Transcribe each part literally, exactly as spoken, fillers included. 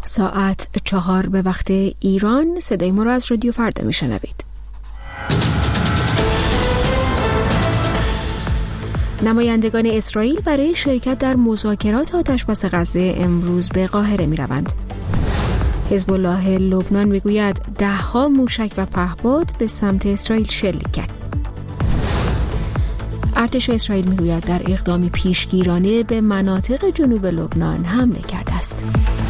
ساعت چهار به وقت ایران. صدای ما را از رادیو فردا میشنوید. نمایندگان اسرائیل برای شرکت در مذاکرات آتشبس غزه امروز به قاهره می روند. حزب الله لبنان می گوید ده ها موشک و پهپاد به سمت اسرائیل شلیک کرد. ارتش اسرائیل می گوید در اقدامی پیشگیرانه به مناطق جنوب لبنان حمله کرده است.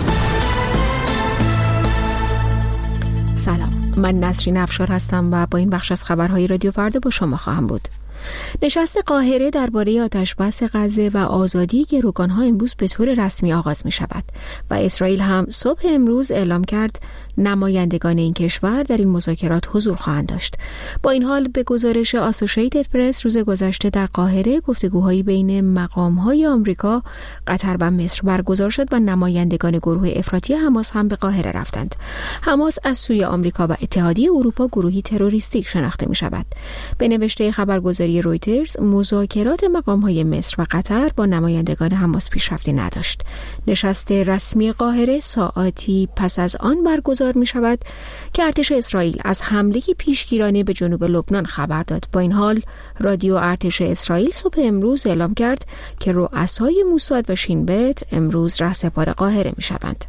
سلام، من نسرین افشار هستم و با این بخش از خبرهای رادیو فردا با شما خواهم بود. نشست قاهره درباره آتشبس غزه و آزادی گروگان‌ها امروز به طور رسمی آغاز می شود و اسرائیل هم صبح امروز اعلام کرد نمایندگان این کشور در این مذاکرات حضور خواهند داشت. با این حال به گزارش آسوشیتد پرس روز گذشته در قاهره گفتگوهایی بین مقام‌های آمریکا، قطر و مصر برگزار شد و نمایندگان گروه افراطی حماس هم به قاهره رفتند. حماس از سوی آمریکا و اتحادیه اروپا گروهی تروریستی شناخته می شود. به نوشته خبرگزاری رویترز مذاکرات مقام‌های مصر و قطر با نمایندگان حماس پیشرفتی نداشت. نشست رسمی قاهره ساعاتی پس از آن برگزار می شود که ارتش اسرائیل از حمله پیشگیرانه به جنوب لبنان خبر داد. با این حال رادیو ارتش اسرائیل صبح امروز اعلام کرد که رؤسای موساد و شین بت امروز رهسپار قاهره می شوند.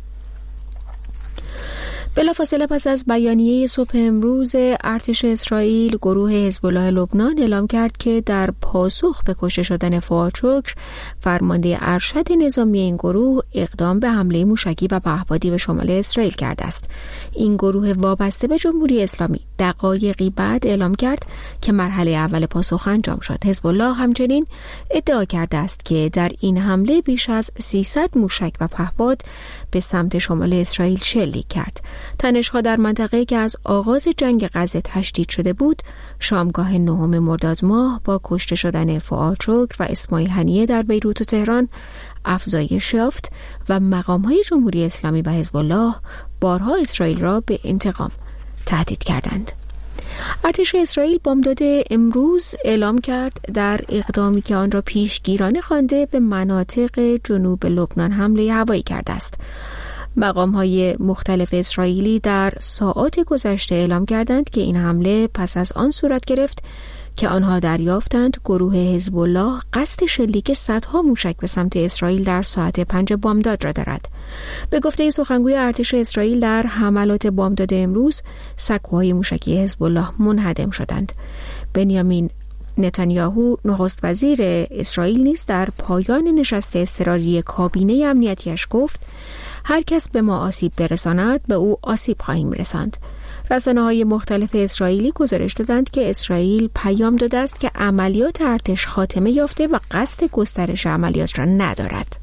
بلافاصله پس از بیانیه صبح امروز ارتش اسرائیل، گروه حزب الله لبنان اعلام کرد که در پاسخ به کشته شدن فؤاد شکر، فرمانده ارشد نظامی این گروه اقدام به حمله موشکی و پهپادی به شمال اسرائیل کرده است. این گروه وابسته به جمهوری اسلامی دقایقی بعد اعلام کرد که مرحله اول پاسخ انجام شد. حزب الله همچنین ادعا کرده است که در این حمله بیش از سیصد موشک و پهپاد به سمت شمال اسرائیل شلیک کرد. تنش‌ها در منطقه که از آغاز جنگ غزه تشدید شده بود، شامگاه نهم مرداد ماه با کشته شدن فؤاد شکر و اسماعیل هنیه در بیروت و تهران افزایش یافت و مقام‌های جمهوری اسلامی و حزب الله بارها اسرائیل را به انتقام تهدید کردند. ارتش اسرائیل بامداد امروز اعلام کرد در اقدامی که آن را پیشگیرانه خوانده به مناطق جنوب لبنان حمله هوایی کرده است. مقام‌های مختلف اسرائیلی در ساعات گذشته اعلام کردند که این حمله پس از آن صورت گرفت که آنها دریافتند گروه حزب الله قصد شلیک صدها موشک به سمت اسرائیل در ساعت پنج بامداد را دارد. به گفته سخنگوی ارتش اسرائیل در حملات بامداد امروز سکوهای موشکی حزب الله منهدم شدند. بنیامین نتانیاهو نخست وزیر اسرائیل نیز در پایان نشست اضطراری کابینه امنیتیش گفت هر کس به ما آسیب برساند به او آسیب خواهیم رساند. رسانه‌های مختلف اسرائیلی گزارش دادند که اسرائیل پیام داده است که عملیات ارتش خاتمه یافته و قصد گسترش عملیات را ندارد.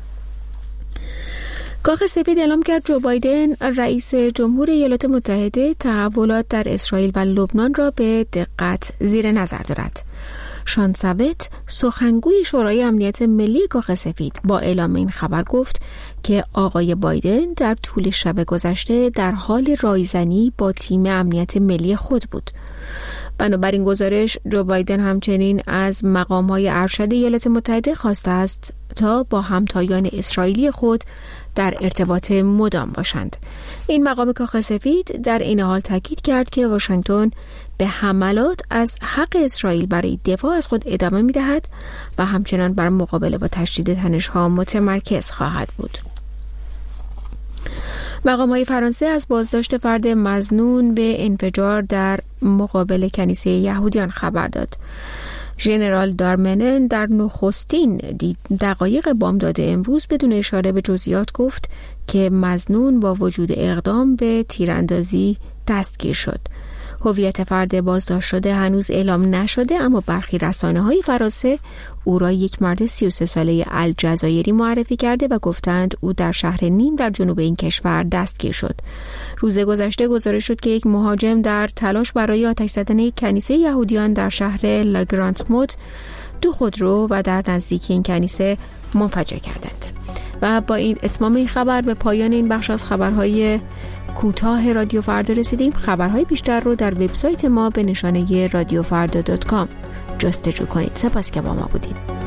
کاخ سفید اعلام کرد جو بایدن رئیس جمهور ایالات متحده تحولات در اسرائیل و لبنان را به دقت زیر نظر دارد. شان ساوت سخنگوی شورای امنیت ملی کاخ سفید با اعلام این خبر گفت که آقای بایدن در طول شب گذشته در حال رایزنی با تیم امنیت ملی خود بود. بنابراین گزارش جو بایدن همچنین از مقام‌های ارشد ایالات متحده خواسته است تا با همتایان اسرائیلی خود در ارتباط مدام باشند. این مقام کاخ سفید در این حال تاکید کرد که واشنگتن به حملات از حق اسرائیل برای دفاع از خود ادامه می‌دهد و همچنان بر مقابله با تشدید تنش‌ها متمرکز خواهد بود. مقام‌های فرانسه از بازداشت فرد مظنون به انفجار در مقابل کنیسه یهودیان خبر داد. ژنرال دارمنن در نخستین دقایق بامداد امروز بدون اشاره به جزئیات گفت که مظنون با وجود اقدام به تیراندازی دستگیر شد. هویت فرد بازداشت شده هنوز اعلام نشده، اما برخی رسانه‌های فرانسه او را یک مرد سی و سه ساله الجزایری معرفی کرده و گفتند او در شهر نیم در جنوب این کشور دستگیر شد. روز گذشته گزارش شد که یک مهاجم در تلاش برای آتش زدن یک کنیسه یهودیان در شهر لاگرانت موت دو خودرو و در نزدیکی این کنیسه منفجر کردند. و با این اتمام این خبر به پایان این بخش از خبرهای کوتاه رادیو فردا رسیدیم. خبرهای بیشتر رو در وبسایت ما به نشانه رادیو فردا دات کام جستجو کنید. سپاس که با ما بودید.